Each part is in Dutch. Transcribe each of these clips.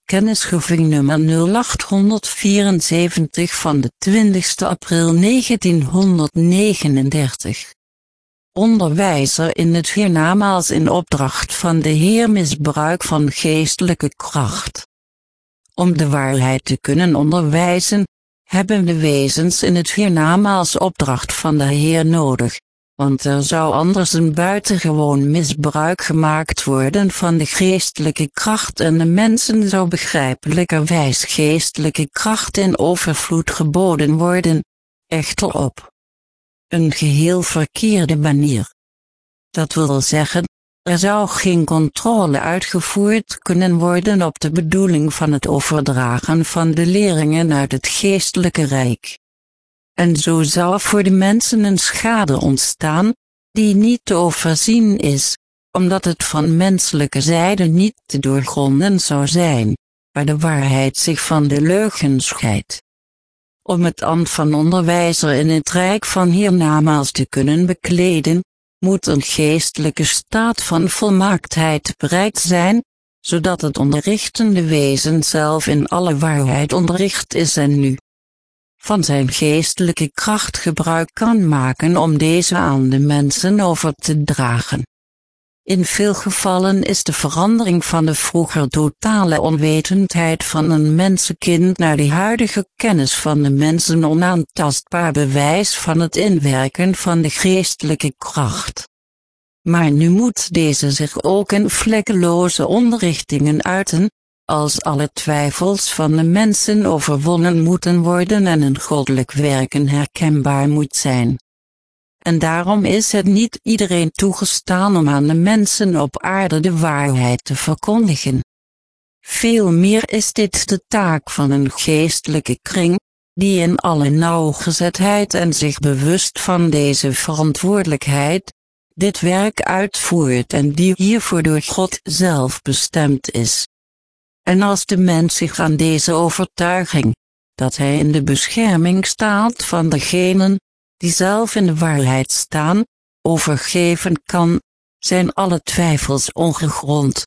Kennisgeving nummer 0874 van de 20 april 1939. Onderwijzer in het hiernamaals in opdracht van de Heer misbruik van geestelijke kracht. Om de waarheid te kunnen onderwijzen, hebben de wezens in het hiernamaals opdracht van de Heer nodig, want er zou anders een buitengewoon misbruik gemaakt worden van de geestelijke kracht en de mensen zou begrijpelijkerwijs geestelijke kracht in overvloed geboden worden, echter op een geheel verkeerde manier. Dat wil zeggen, er zou geen controle uitgevoerd kunnen worden op de bedoeling van het overdragen van de leringen uit het geestelijke rijk. En zo zou voor de mensen een schade ontstaan, die niet te overzien is, omdat het van menselijke zijde niet te doorgronden zou zijn, waar de waarheid zich van de leugen scheidt. Om het ambt van onderwijzer in het rijk van hiernamaals te kunnen bekleden, moet een geestelijke staat van volmaaktheid bereikt zijn, zodat het onderrichtende wezen zelf in alle waarheid onderricht is en nu van zijn geestelijke kracht gebruik kan maken om deze aan de mensen over te dragen. In veel gevallen is de verandering van de vroeger totale onwetendheid van een mensenkind naar de huidige kennis van de mensen onaantastbaar bewijs van het inwerken van de geestelijke kracht. Maar nu moet deze zich ook in vlekkeloze onderrichtingen uiten, als alle twijfels van de mensen overwonnen moeten worden en een goddelijk werken herkenbaar moet zijn. En daarom is het niet iedereen toegestaan om aan de mensen op aarde de waarheid te verkondigen. Veel meer is dit de taak van een geestelijke kring, die in alle nauwgezetheid en zich bewust van deze verantwoordelijkheid, dit werk uitvoert en die hiervoor door God zelf bestemd is. En als de mens zich aan deze overtuiging, dat hij in de bescherming staat van degenen, die zelf in de waarheid staan, overgeven kan, zijn alle twijfels ongegrond.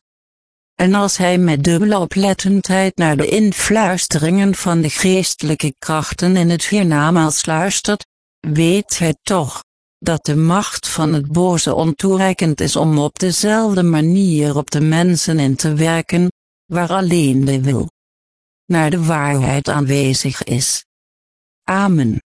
En als hij met dubbele oplettendheid naar de influisteringen van de geestelijke krachten in het hiernamaals luistert, weet hij toch, dat de macht van het boze ontoereikend is om op dezelfde manier op de mensen in te werken, waar alleen de wil naar de waarheid aanwezig is. Amen.